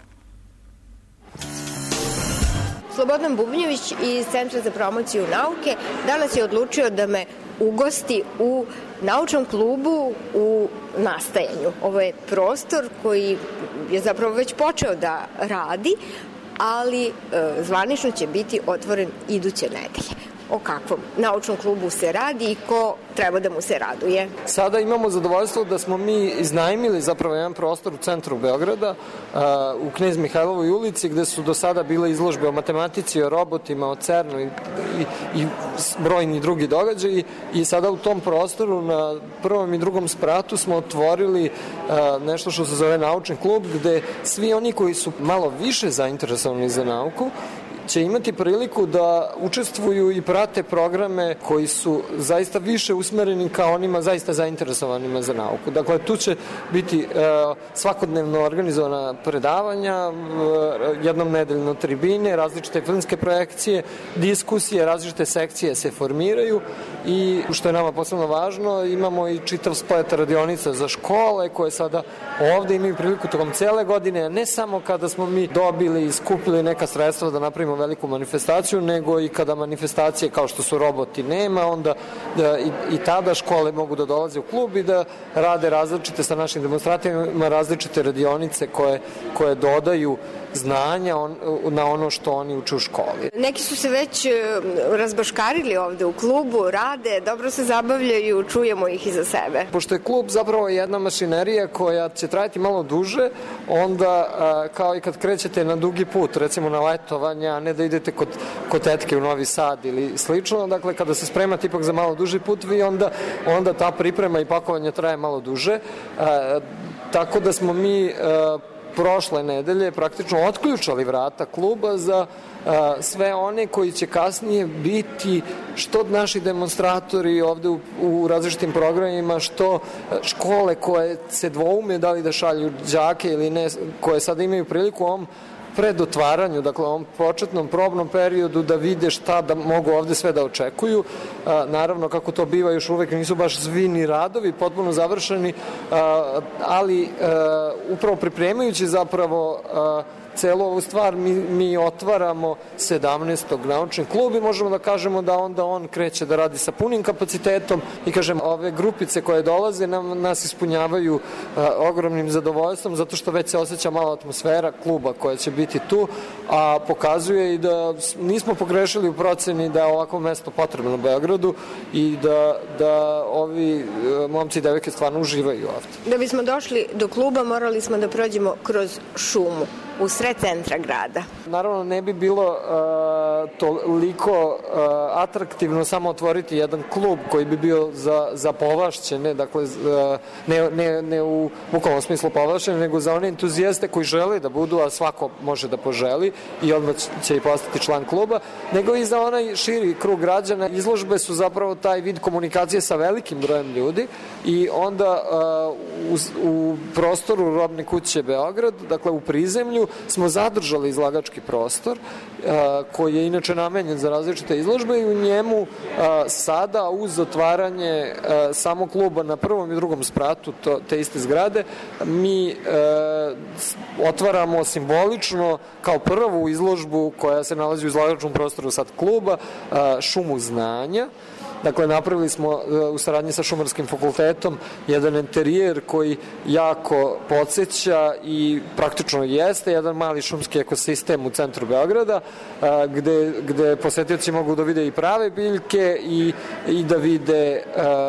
[SPEAKER 2] Slobodan Bubnjević iz Centra za promociju nauke danas je odlučio da me ugosti u naučnom klubu u nastajanju. Ovo je prostor koji je zapravo već počeo da radi, ali zvanično će biti otvoren iduće nedelje. O kakvom naučnom klubu se radi i ko treba da mu se raduje?
[SPEAKER 8] Sada imamo zadovoljstvo da smo mi iznajmili zapravo jedan prostor u centru Beograda, u Knez Mihajlovoj ulici, gde su do sada bile izložbe o matematici, o robotima, o CERN-u i brojni drugi događaji. I sada u tom prostoru na prvom i drugom spratu smo otvorili nešto što se zove naučni klub, gde svi oni koji su malo više zainteresovani za nauku će imati priliku da učestvuju i prate programe koji su zaista više usmereni ka onima zaista zainteresovanima za nauku. Dakle, tu će biti svakodnevno organizovana predavanja, jednom nedeljno tribine, različite filmske projekcije, diskusije, različite sekcije se formiraju i, što je nama posebno važno, imamo i čitav splet radionica za škole koje sada ovde imaju priliku tokom cele godine, a ne samo kada smo mi dobili i skupili neka sredstva da napravimo veliku manifestaciju, nego i kada manifestacije kao što su roboti nema, onda i tada škole mogu da dolaze u klub i da rade različite sa našim demonstracijama, različite radionice koje dodaju znanja na ono što oni uče u školi.
[SPEAKER 2] Neki su se već razbaškarili ovde u klubu, rade, dobro se zabavljaju, čujemo ih iza sebe.
[SPEAKER 8] Pošto je klub zapravo jedna mašinerija koja će trajati malo duže, onda kao i kad krećete na dugi put, recimo na letovanja, a ne da idete kod tetke u Novi Sad ili slično, dakle kada se spremate ipak za malo duži put, vi onda ta priprema i pakovanje traje malo duže, tako da smo mi prošle nedelje praktično otključali vrata kluba za sve one koji će kasnije biti što naši demonstratori ovde u različitim programima, što škole koje se dvoume da li da šalju đake ili ne, koje sada imaju priliku u ovom pred otvaranju, dakle u ovom početnom probnom periodu da vide šta da mogu ovde sve da očekuju. Naravno, kako to biva, još uvek nisu baš svi ni radovi potpuno završeni, ali upravo pripremajući zapravo celu ovu stvar mi otvaramo 17. naučni klub i možemo da kažemo da onda on kreće da radi sa punim kapacitetom i kažem, ove grupice koje dolaze nas ispunjavaju ogromnim zadovoljstvom zato što već se osjeća mala atmosfera kluba koja će biti tu, a pokazuje i da nismo pogrešili u proceni da je ovako mesto potrebno u Beogradu i da ovi momci i devojke stvarno uživaju ovde.
[SPEAKER 2] Da bismo došli do kluba morali smo da prođemo kroz šumu u sred centra grada.
[SPEAKER 8] Naravno, ne bi bilo toliko atraktivno samo otvoriti jedan klub koji bi bio za povlašćene, dakle ne u bukvalnom smislu povlašćene, nego za one entuzijaste koji žele da budu, a svako može da poželi i odmah će i postati član kluba, nego i za onaj širi krug građana. Izložbe su zapravo taj vid komunikacije sa velikim brojem ljudi i onda u prostoru Robne kuće Beograd, dakle u prizemlju, smo zadržali izlagački prostor koji je inače namenjen za različite izložbe i u njemu sada uz otvaranje samog kluba na prvom i drugom spratu te iste zgrade mi otvaramo simbolično kao prvu izložbu koja se nalazi u izlagačkom prostoru sad kluba šumu znanja. Dakle, napravili smo u saradnji sa Šumarskim fakultetom jedan interijer koji jako podsjeća i praktično jeste jedan mali šumski ekosistem u centru Beograda, gde posetioci mogu da vide i prave biljke i da vide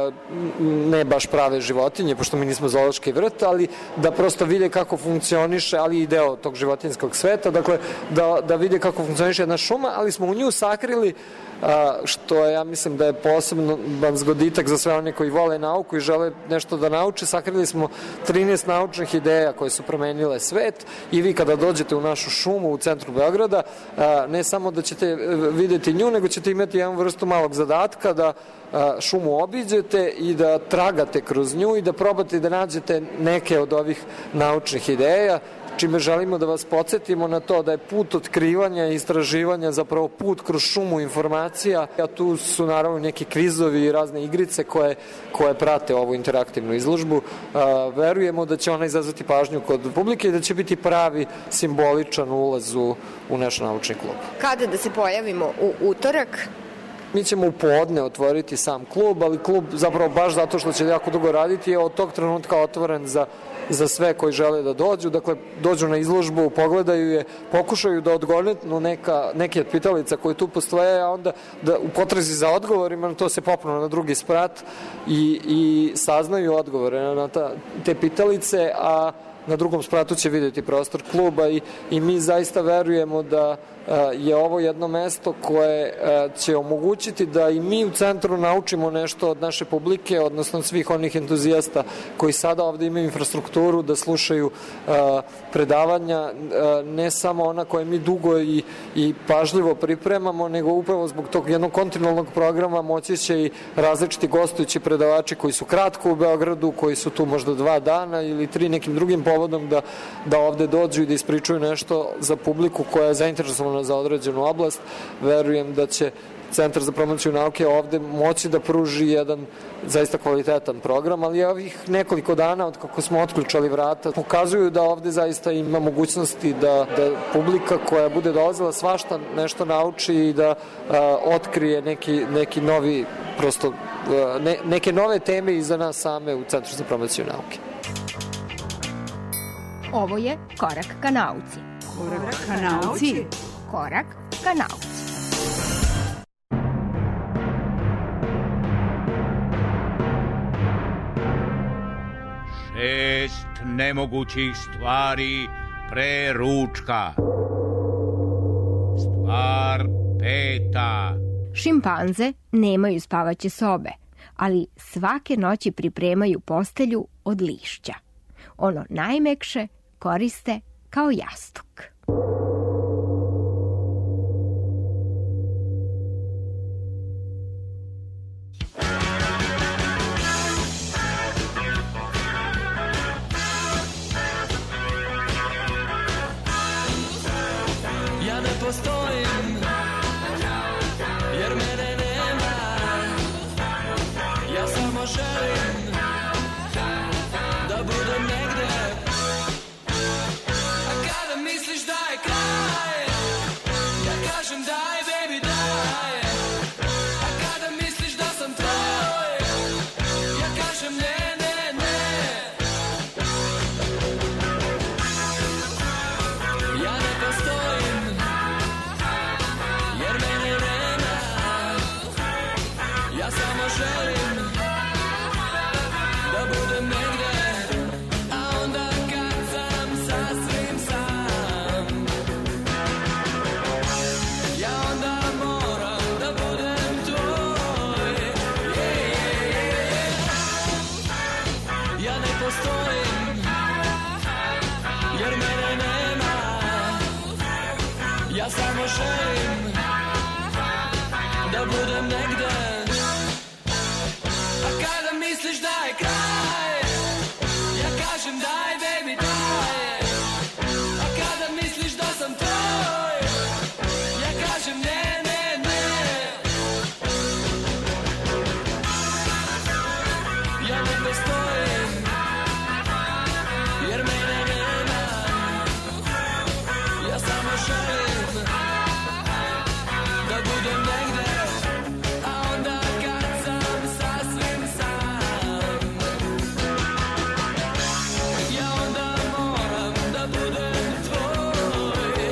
[SPEAKER 8] ne baš prave životinje, pošto mi nismo zoološki vrt, ali da prosto vide kako funkcioniše, ali i deo tog životinjskog sveta, dakle, da vide kako funkcioniše jedna šuma, ali smo u nju sakrili što je, ja mislim da je poseban zgoditak za sve one koji vole nauku i žele nešto da nauče. Sakrili smo 13 naučnih ideja koje su promenile svet i vi kada dođete u našu šumu u centru Beograda, ne samo da ćete videti nju, nego ćete imati jednu vrstu malog zadatka da šumu obiđete i da tragate kroz nju i da probate da nađete neke od ovih naučnih ideja, čime želimo da vas podsjetimo na to da je put otkrivanja i istraživanja zapravo put kroz šumu informacija, a tu su naravno neki kvizovi i razne igrice koje prate ovu interaktivnu izložbu. Verujemo da će ona izazvati pažnju kod publike i da će biti pravi simboličan ulaz u naš naučni klub. Kada
[SPEAKER 2] da se pojavimo u utorak?
[SPEAKER 8] Mi ćemo u podne otvoriti sam klub, ali klub zapravo baš zato što će jako dugo raditi je od tog trenutka otvoren za sve koji žele da dođu. Dakle, dođu na izložbu, pogledaju je, pokušaju da odgonetnu neke od pitalica koje tu postoje, a onda da u potrazi za odgovorima to se popnu na drugi sprat i saznaju odgovore na te pitalice, a na drugom spratu će vidjeti prostor kluba i mi zaista verujemo da je ovo jedno mesto koje će omogućiti da i mi u centru naučimo nešto od naše publike, odnosno od svih onih entuzijasta koji sada ovde imaju infrastrukturu da slušaju predavanja, ne samo ona koje mi dugo i pažljivo pripremamo, nego upravo zbog tog jednog kontinualnog programa moći će i različiti gostujući predavači koji su kratko u Beogradu, koji su tu možda 2 dana ili 3 nekim drugim povodom da ovde dođu i da ispričaju nešto za publiku koja je zainteresovana za određenu oblast. Verujem da će Centar za promociju nauke ovde moći da pruži jedan zaista kvalitetan program, ali ovih nekoliko dana od kako smo otključali vrata pokazuju da ovde zaista ima mogućnosti da publika koja bude dolazila svašta nešto nauči i da otkrije neki novi prosto neke nove teme i za nas same u Centru za promociju nauke.
[SPEAKER 2] Ovo je Korak ka nauci.
[SPEAKER 3] Korak ka nauci.
[SPEAKER 2] Korak ka nauci.
[SPEAKER 4] Šest nemogućih stvari pre ručka. Stvar peta.
[SPEAKER 2] Šimpanze nemaju spavaće sobe, ali svake noći pripremaju postelju od lišća. Ono najmekše koriste kao jastuk.
[SPEAKER 13] Ja ne postojim, jer mene nema. Ja samo želim da budem negde. A kada misliš da je kraj, ja kažem daj, baby, daj. A kada misliš da sam tvoj, ja kažem ne, ne, ne. Ja ne postojim, jer mene nema. Ja samo želim da budem negde. A onda kad sam sasvim sam, ja onda moram da budem tvoj. Ja ne postojim, jer mene nema. Ja samo želim da budem negde. A kada misliš da je kraj, ja kažem daj, baby, daj. A kada misliš da sam tvoj, ja kažem ne, ne, ne. Ja ne postojim, jer mene nema. Ja samo želim da budem negde. A onda kad sam sasvim sam, ja onda moram da budem tvoj.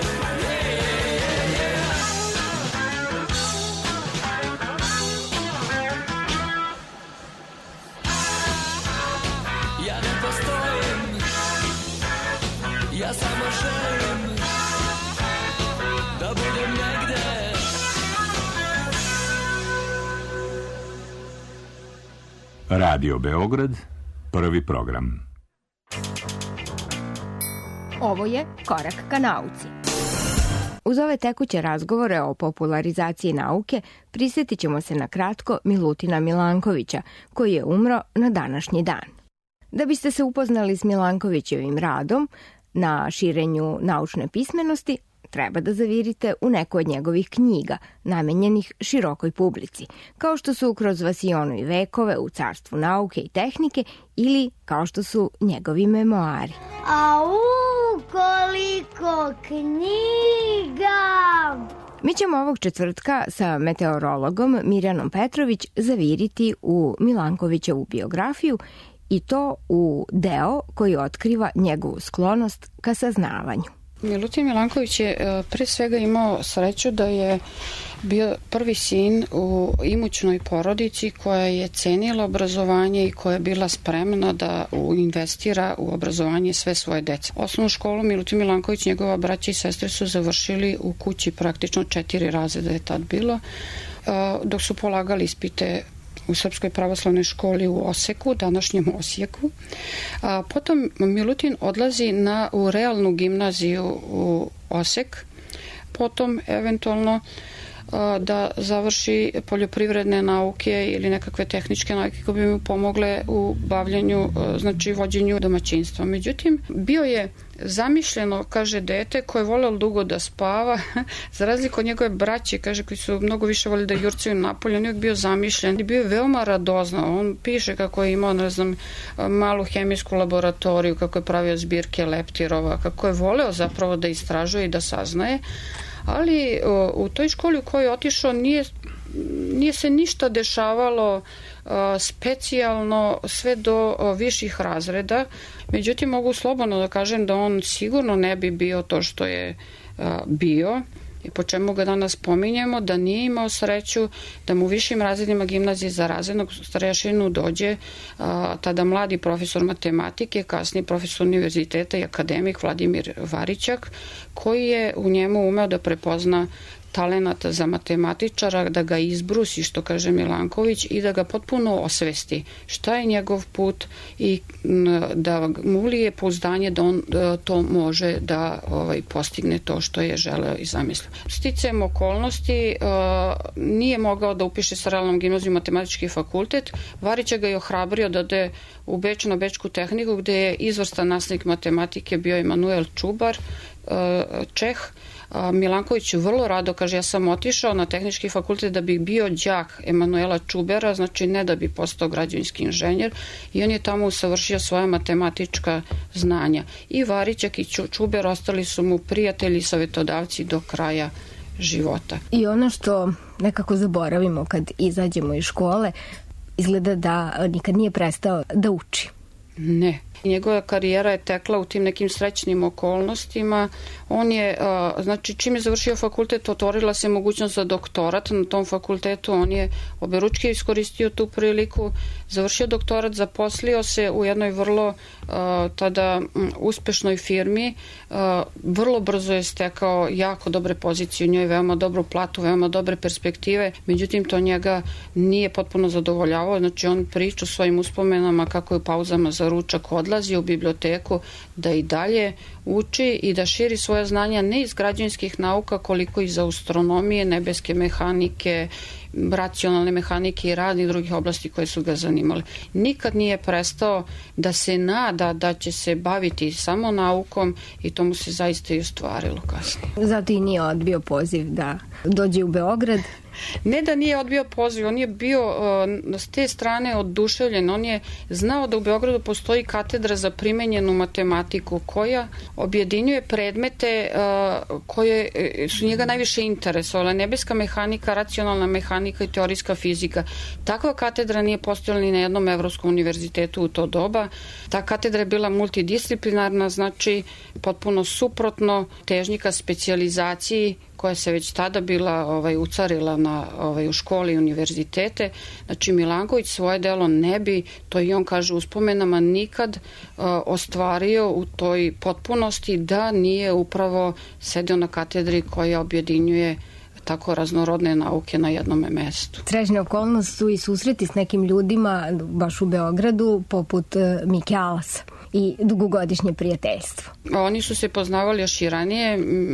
[SPEAKER 13] Ja ne postojim, ja samo želim da budem negde.
[SPEAKER 12] Radio Beograd, prvi program.
[SPEAKER 2] Ovo je Korak ka nauci. Uz ove tekuće razgovore o popularizaciji nauke prisjetit ćemo se na kratko Milutina Milankovića, koji je umro na današnji dan. Da biste se upoznali s Milankovićevim radom na širenju naučne pismenosti, treba da zavirite u neku od njegovih knjiga, namenjenih širokoj publici, kao što su Kroz Vasionu i vekove, U carstvu nauke i tehnike ili kao što su njegovi memoari.
[SPEAKER 14] Au, koliko knjiga!
[SPEAKER 2] Mi ćemo ovog četvrtka sa meteorologom Mirjanom Petrović zaviriti u Milankovićevu biografiju i to u deo koji otkriva njegovu sklonost ka saznavanju.
[SPEAKER 9] Milutin Milanković je pre svega imao sreću da je bio prvi sin u imućnoj porodici koja je cenila obrazovanje i koja je bila spremna da investira u obrazovanje sve svoje dece. Osnovnu školu Milutin Milanković, njegova braća i sestre su završili u kući, praktično 4 razreda je tad bilo, dok su polagali ispite u Srpskoj pravoslavnoj školi u Oseku, današnjem Osijeku. Potom Milutin odlazi u realnu gimnaziju u Osek, potom eventualno da završi poljoprivredne nauke ili nekakve tehničke nauke koje bi mu pomogle u bavljanju, znači vođenju domaćinstva. Međutim, bio je zamišljeno, kaže, dete koje je volelo dugo da spava, za razliku od njegove braće, kaže, koji su mnogo više volili da jurcaju napolje, on je bio zamišljen i bio je veoma radozno. On piše kako je imao, ne znam, malu hemijsku laboratoriju, kako je pravio zbirke leptirova, kako je voleo zapravo da istražuje i da saznaje, ali u toj školi u kojoj je otišao nije se ništa dešavalo specijalno sve do viših razreda. Međutim, mogu slobodno da kažem da on sigurno ne bi bio to što je bio, i po čemu ga danas pominjemo, da nije imao sreću da mu u višim razredima gimnazije za razrednog starešinu dođe tada mladi profesor matematike, kasniji profesor univerziteta i akademik Vladimir Varićak, koji je u njemu umeo da prepozna talenat za matematičara, da ga izbrusi, što kaže Milanković, i da ga potpuno osvesti šta je njegov put i da mu ulije pouzdanje da on to može da postigne to što je želeo i zamislio. Sticajem okolnosti nije mogao da upiše sa realnom gimnazijom matematički fakultet. Varića ga je ohrabrio da ode u Beč na Bečku tehniku, gde je izvrstan nastavnik matematike bio Emanuel Čubar, Čeh. Milanković vrlo rado kaže, ja sam otišao na tehnički fakultet da bih bio đak Emanuela Čubera, znači ne da bi postao građevinski inženjer, i on je tamo usavršio svoja matematička znanja. I Varićak i Čuber ostali su mu prijatelji i savjetodavci do kraja života.
[SPEAKER 2] I ono što nekako zaboravimo kad izađemo iz škole, izgleda da nikad nije prestao da uči.
[SPEAKER 9] Ne. Njegova karijera je tekla u tim nekim srećnim okolnostima. On je, znači, čim je završio fakultet, otvorila se mogućnost za doktorat na tom fakultetu. On je oberučke iskoristio tu priliku, završio doktorat, zaposlio se u jednoj vrlo tada uspešnoj firmi. Vrlo brzo je stekao jako dobre pozicije u njoj, veoma dobru platu, veoma dobre perspektive. Međutim, to njega nije potpuno zadovoljavao. Znači, on priča o svojim uspomenama kako je u pauzama za ručak odlazi u biblioteku da i dalje uči i da širi svoje znanja ne iz građevinskih nauka koliko iz astronomije, nebeske mehanike, racionalne mehanike i raznih drugih oblasti koje su ga zanimale. Nikad nije prestao da se nada da će se baviti samo naukom i to mu se zaista i ostvarilo kasnije.
[SPEAKER 2] Zato i nije odbio poziv da dođe u Beograd?
[SPEAKER 9] Ne da nije odbio poziv, on je bio s te strane oduševljen. On je znao da u Beogradu postoji katedra za primenjenu matematiku koja objedinjuje predmete koje su njega najviše interesovale. Nebeska mehanika, racionalna mehanika i teorijska fizika. Takva katedra nije postojala ni na jednom evropskom univerzitetu u to doba. Ta katedra je bila multidisciplinarna, znači potpuno suprotno težnjika specijalizaciji koja se već tada bila ucarila u školi i univerzitete. Znači, Milanković svoje delo ne bi, to i on kaže u spomenama, nikad ostvario u toj potpunosti da nije upravo sedeo na katedri koja objedinjuje tako raznorodne nauke na jednom mestu.
[SPEAKER 2] Srećna okolnost su i susreti s nekim ljudima baš u Beogradu, poput Mike Alasa, i dugogodišnje prijateljstvo.
[SPEAKER 9] Oni su se poznavali još i ranije.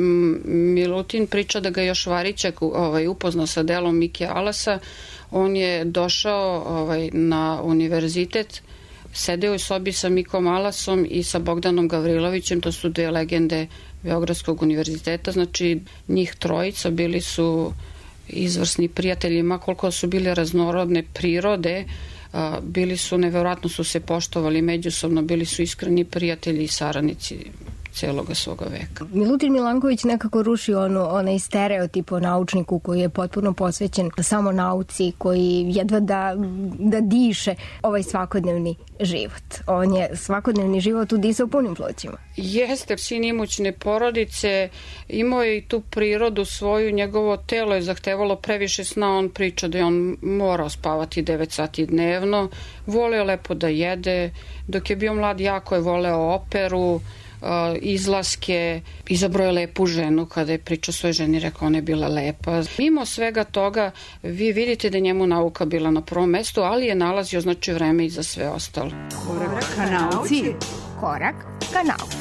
[SPEAKER 9] Milutin priča da ga još Varićak upoznao sa delom Mike Alasa. On je došao na univerzitet, sedeo u sobi sa Mikom Alasom i sa Bogdanom Gavrilovićem, to su dve legende Beogradskog univerziteta, znači njih trojica bili su izvrsni prijatelji, koliko su bili raznorodne prirode, bili su, neverovatno su se poštovali međusobno, bili su iskreni prijatelji i saradnici celoga svoga veka.
[SPEAKER 2] Milutin Milanković nekako ruši onaj stereotip o naučniku koji je potpuno posvećen samo nauci, koji jedva da diše ovaj svakodnevni život. On je svakodnevni život udisao punim plućima.
[SPEAKER 9] Jeste, sin imućne porodice, imao je i tu prirodu svoju, njegovo telo je zahtevalo previše sna, on priča da je on morao spavati 9 sati dnevno, voleo lepo da jede, dok je bio mlad jako je voleo operu, izlaske, izabrao je lepu ženu, kada je pričao svojoj ženi, rekao ona je bila lepa. Mimo svega toga, vi vidite da je njemu nauka bila na prvom mestu, ali je nalazio znači vreme i za sve ostalo.
[SPEAKER 3] Korak ka nauci.
[SPEAKER 2] Korak ka nauci.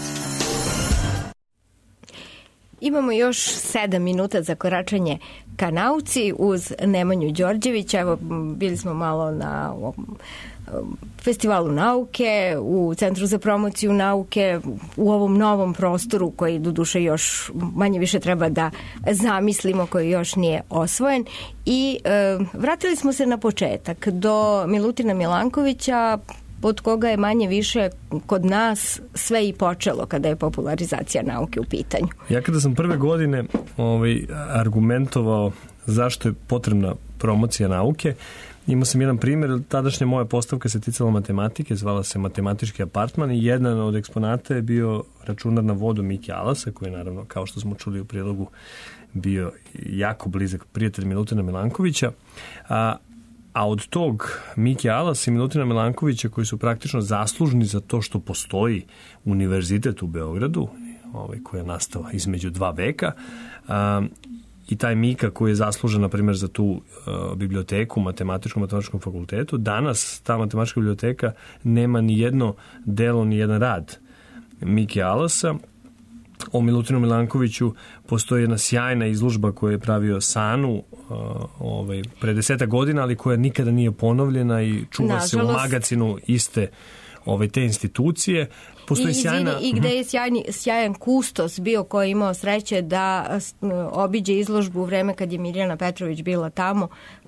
[SPEAKER 2] Imamo još 7 minuta za koračanje ka nauci uz Nemanju Đorđevića. Evo, bili smo malo na festivalu nauke, u Centru za promociju nauke, u ovom novom prostoru koji doduše još manje više treba da zamislimo, koji još nije osvojen. I vratili smo se na početak do Milutina Milankovića, od koga je manje više kod nas sve i počelo kada je popularizacija nauke u pitanju.
[SPEAKER 5] Ja kada sam prve godine argumentovao zašto je potrebna promocija nauke, Imao sam jedan primjer, tadašnja moja postavka se ticala matematike, zvala se Matematički apartman i jedan od eksponata je bio računar na vodu Mike Alasa, koji je naravno, kao što smo čuli u prilogu, bio jako blizak prijatelj Milutina Milankovića. A od tog Mike Alasa i Milutina Milankovića, koji su praktično zaslužni za to što postoji univerzitet u Beogradu, koji je nastao između 2 veka, i taj Mika koji je zaslužen, na primjer, za tu biblioteku matematičkom fakultetu, danas ta matematička biblioteka nema ni jedno delo, ni jedan rad Mike Alasa. O Milutinu Milankoviću postoji jedna sjajna izložba koju je pravio Sanu pre 10 godina, ali koja nikada nije ponovljena i čuva se u magazinu iste te institucije.
[SPEAKER 2] I gde je sjajan kustos bio koji je imao sreće da obiđe izložbu u vreme kad je Mirjana Petrović bila tamo,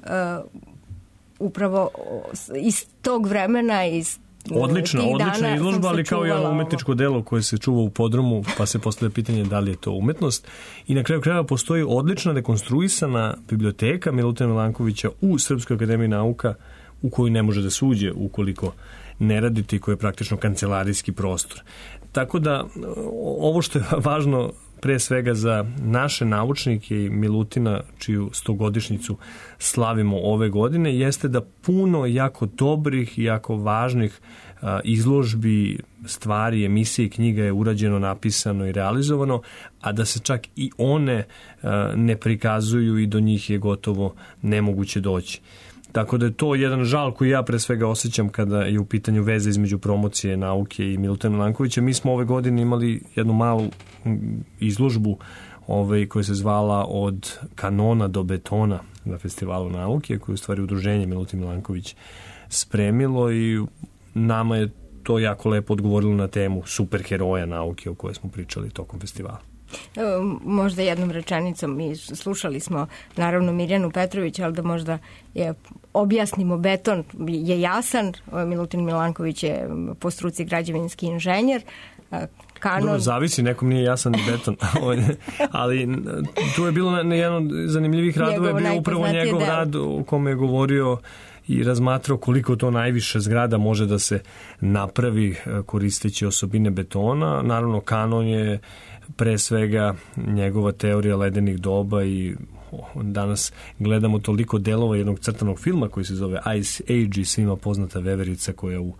[SPEAKER 2] upravo iz tog vremena, iz
[SPEAKER 5] Odlična izložba, ali kao jedno umetničko delo koje se čuva u podrumu, pa se postavlja pitanje da li je to umetnost. I na kraju krajeva postoji odlična rekonstruisana biblioteka Milutina Milankovića u Srpskoj akademiji nauka, u koju ne može da se uđe ukoliko ne radite i koji je praktično kancelarijski prostor. Tako da ovo što je važno pre svega za naše naučnike i Milutina, čiju 100-godišnjicu slavimo ove godine, jeste da puno jako dobrih i jako važnih izložbi, stvari, emisije i knjiga je urađeno, napisano i realizovano, a da se čak i one ne prikazuju i do njih je gotovo nemoguće doći. Tako da je to jedan žal koji ja pre svega osjećam kada je u pitanju veze između promocije nauke i Milutina Milankovića. Mi smo ove godine imali jednu malu izložbu koja se zvala Od kanona do betona na Festivalu nauke, koju je u stvari udruženje Milutin Milanković spremilo i nama je to jako lepo odgovorilo na temu superheroja nauke o kojoj smo pričali tokom festivala.
[SPEAKER 2] Možda jednom rečenicom, mi slušali smo naravno Mirjanu Petrović, ali da možda objasnimo, beton je jasan, Milutin Milanković je po struci građevinski inženjer,
[SPEAKER 5] Dobro, zavisi, nekom nije jasan ni beton, ali tu je bilo jedan od zanimljivih radova, je bio upravo njegov rad o kome je govorio i razmatrao koliko to najviše zgrada može da se napravi koristeći osobine betona. Naravno, kanon je pre svega njegova teorija ledenih doba i danas gledamo toliko delova jednog crtanog filma koji se zove Ice Age i svima poznata veverica koja u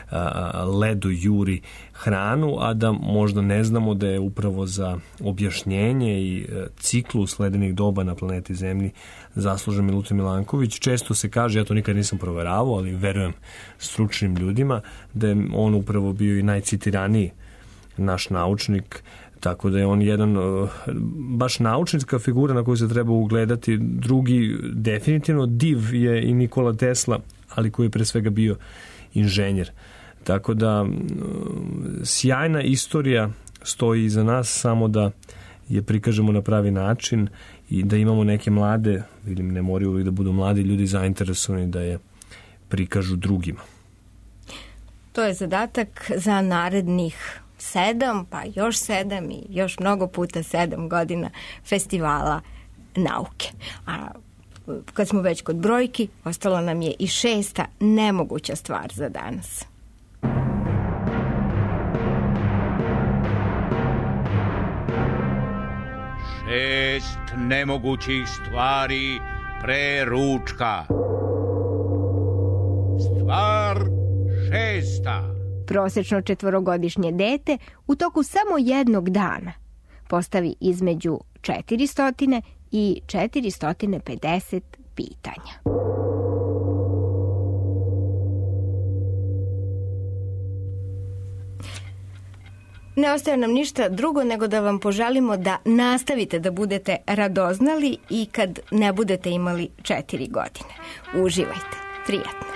[SPEAKER 5] ledu juri hranu, a da možda ne znamo da je upravo za objašnjenje i ciklus ledenih doba na planeti Zemlji zaslužen Milutin Milanković. Često se kaže, ja to nikad nisam proveravao, ali verujem stručnim ljudima, da je on upravo bio i najcitiraniji naš naučnik, tako da je on jedan baš naučnička figura na koju se treba ugledati. Drugi definitivno div je i Nikola Tesla, ali koji je pre svega bio inženjer. Tako da sjajna istorija stoji iza nas, samo da je prikažemo na pravi način i da imamo neke mlade, ili ne moraju uvijek da budu mladi ljudi zainteresovani da je prikažu drugima.
[SPEAKER 2] To je zadatak za narednih 7, pa još 7 i još mnogo puta 7 godina festivala nauke. A kad smo već kod brojki, ostala nam je i 6. nemoguća stvar za danas.
[SPEAKER 4] Šest nemogućih stvari pre ručka. Stvar 6.
[SPEAKER 15] Prosečno 4-godišnje dete u toku samo jednog dana postavi između 400 i 450 pitanja.
[SPEAKER 2] Ne ostaje nam ništa drugo nego da vam poželimo da nastavite da budete radoznali i kad ne budete imali 4 godine. Uživajte. Prijatno.